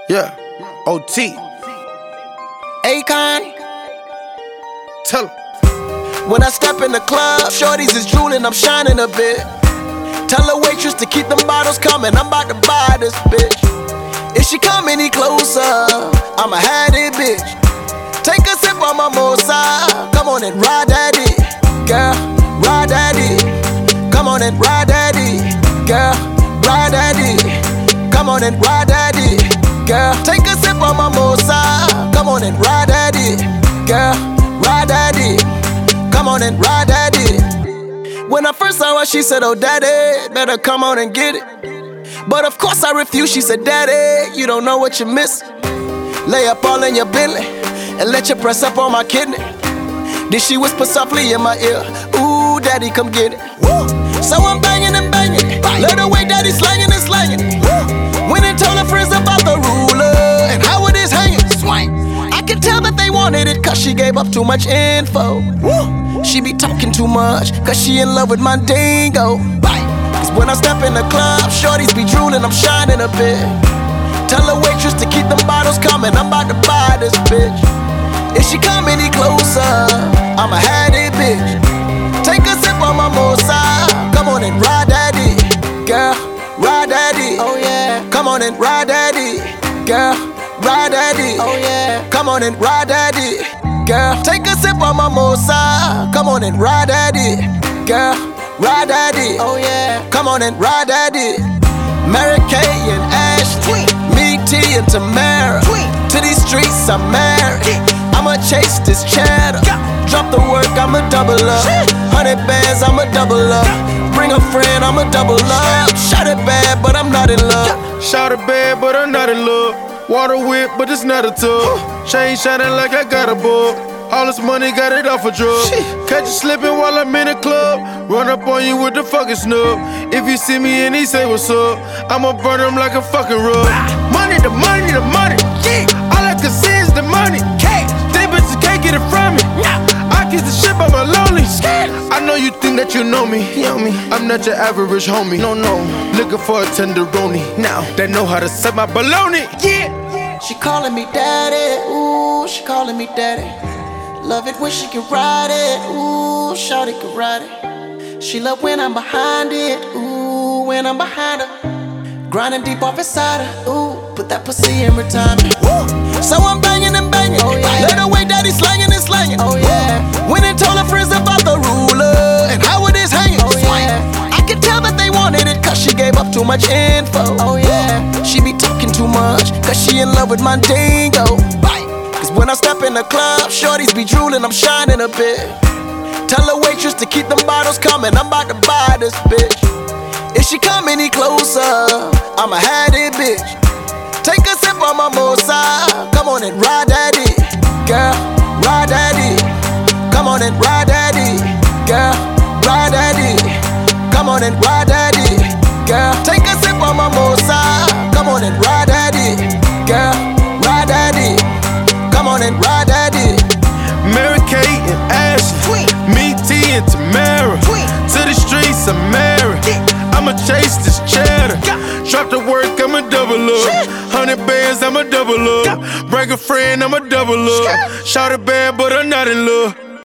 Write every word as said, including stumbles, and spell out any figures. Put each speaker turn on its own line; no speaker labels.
Yeah, O T.
Akon.
Tell 'em.
When I step in the club, shorties is drooling, I'm shining a bit. Tell the waitress to keep them bottles coming, I'm about to buy this bitch. If she come any closer, I'ma have it, bitch. Take a sip on my mosa, come on and ride that dick. Girl, ride that dick. Come on and ride that dick. Girl, ride that dick. Come on and ride that dick. Girl, take a sip on my mosa, come on and ride that dick. Girl, ride that dick. Come on and ride that dick. When I first saw her, she said, oh daddy, better come on and get it. But of course I refused, she said, daddy, you don't know what you miss. Lay up all in your Bentley and let you press up on my kidney. Then she whisper softly in my ear, ooh, daddy, come get it. Woo. So I'm banging and banging, let her way, daddy slanging and slanging. Woo. Went and told her friends about the ruler and how it is hanging. Swing. I could tell that they wanted it cause she gave up too much info. Woo. She be talking too much cause she in love with my dingo. Bye. Cause when I step in the club, shorties be drooling, I'm shining a bit. Tell the waitress to keep them bottles coming, I'm about to buy this bitch. If she come any closer, I'ma have it, bitch. Take a sip on my mosa, come on and ride that dick. Girl, ride that dick. Oh yeah. Come on and ride that dick. Girl, ride that dick. Oh yeah. Come on and ride that dick. Girl, take a sip on my mosa, come on and ride that dick. Girl, ride that dick. Oh yeah. Come on and ride that dick. Mary Kay and Ashley, me, T and Tamara. To these streets I'm married. I'ma chase this cheddar. Drop the work, I'ma double up. Hundred bands, I'ma double up. Bring a friend, I'ma double up. Shot it bad, but I'm not in love.
Shot it bad, but I'm not in love. Water whip, but it's not a tub. Chain shining like I got a book. All this money, got it off a drug. Catch you slipping while I'm in the club. Run up on you with the fucking snub. If you see me and he say what's up, I'ma burn him like a fucking rug. Money, the money, the money. All I can see is the money. They bitches can't get it from me. I kiss the shit by my lonely. I know you think that you know me. I'm not your average homie. No, no. Looking for a tenderoni. Now they know how to set my baloney. Yeah.
She calling me daddy. Ooh, she calling me daddy. Love it when she can ride it, ooh, shawty can ride it. She love when I'm behind it, ooh, when I'm behind her. Grinding deep off inside her, ooh, put that pussy in retirement. Woo. So I'm banging and banging, oh, yeah. Let her way, daddy slanging and slanging. Oh yeah. Went and told her friends about the ruler and how it is hanging. Oh yeah. I could tell that they wanted it cause she gave up too much info. Oh yeah. She be talking too much cause she in love with my dingo. Bye. Cause when I step in the club, shorties be drooling, I'm shining a bit. Tell the waitress to keep them bottles coming, I'm about to buy this bitch. If she come any closer, I'ma have it, bitch. Take a sip on my mosa, come on and ride that dick. Girl, ride that dick. Come on and ride that dick. Girl, ride that dick. Come on and ride that dick. Girl, take a sip on my mosa, come on and ride that dick. Girl, ride that dick. Come on and ride that dick.
Mary Kay and Ashley, me, T and Tamara. To the streets I'm married. I'ma chase this cheddar. Drop the work, I'ma double up. Hundred bands, I'ma double up. Bring a friend, I'ma double up. Shot it bad, but I'm not in love.